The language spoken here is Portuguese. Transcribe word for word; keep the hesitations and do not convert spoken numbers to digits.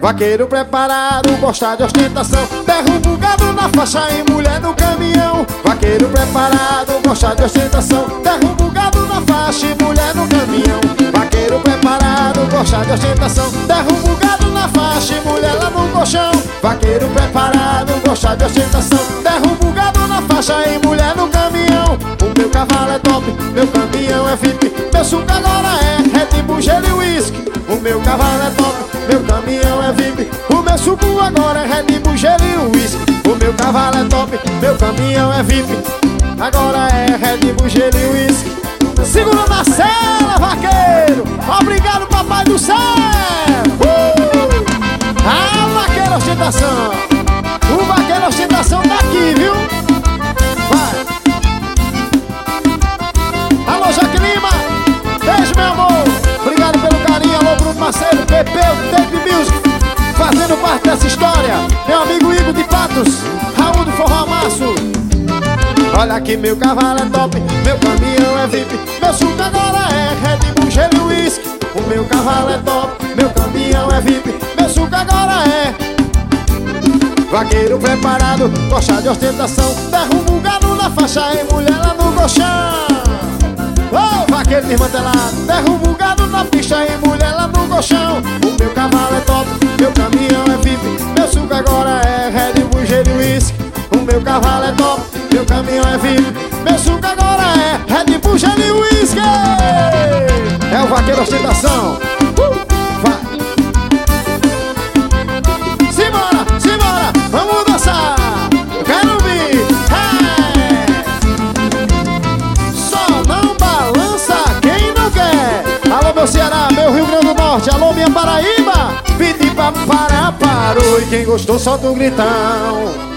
Vaqueiro preparado, gosta de ostentação, derruba o gado na faixa e mulher no caminhão. Vaqueiro preparado, gosta de ostentação, derruba o gado na faixa e mulher no caminhão. Vaqueiro preparado, gosta de ostentação, derruba o gado na faixa e mulher lá no colchão. Vaqueiro preparado, gosta de ostentação, derruba o gado na faixa e mulher no caminhão. O meu cavalo é top, meu caminhão é V I P, meu suco agora é Red Bull, gelo e whisky. O meu cavalo é top, meu caminhão é V I P, o meu suco agora é Red Bull, gelo e whisky. O meu cavalo é top, meu caminhão é V I P, agora é Red Bull, gelo e whisky. Segura na cela, vaqueiro! Obrigado, papai do céu! Uh! Ah, vaqueiro ostentação! O vaqueiro ostentação tá aqui, viu? Vai! Alô, Jaque Lima! Beijo, meu amor! Obrigado pelo carinho, alô, Bruno Marcelo, Pepe, Tape Music, fazendo parte dessa história. Meu amigo Igor de Patos, Raul do Forró Amasso. Olha aqui, meu cavalo é top, meu caminhão é V I P, meu suco agora é Red Bull, gelo e whisky. O meu cavalo é top, meu caminhão é V I P, meu suco agora é. Vaqueiro preparado, gosta de ostentação, derruba o gado na faixa e mulher lá no colchão. Oh, vaqueiro desmantelado, derruba o gado na pista e mulher lá no colchão. O meu cavalo é top, meu caminhão é V I P, meu suco agora é Red Bull, gelo e whisky. O meu cavalo é top, meu caminhão é V I P, meu suco agora é Red Bull, gelo e whisky. É o vaqueiro ostentação. uh, Vai. Simbora, simbora, vamos dançar. Eu quero ouvir. Hey! Só não balança quem não quer. Alô, meu Ceará, meu Rio Grande do Norte, alô, minha Paraíba. Pedi pra parar, parou, e quem gostou solta um gritão.